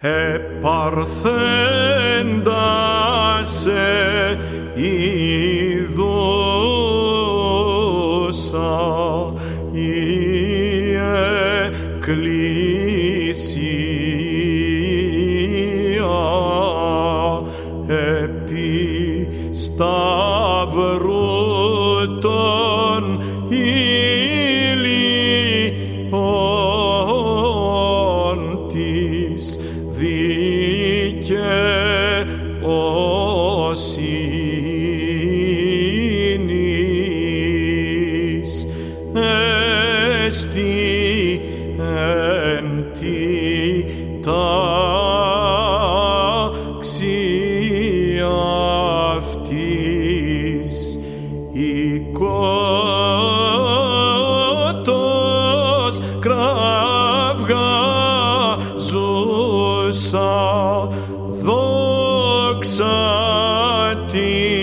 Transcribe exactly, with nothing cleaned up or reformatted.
επαρθέντα σε ειδούσα η εκκλησία επί σταυρού των ηλίων της δικαιοσύνης εστι εν τη τάξη αυτής οικότος κραυγάζουσα δόξα τη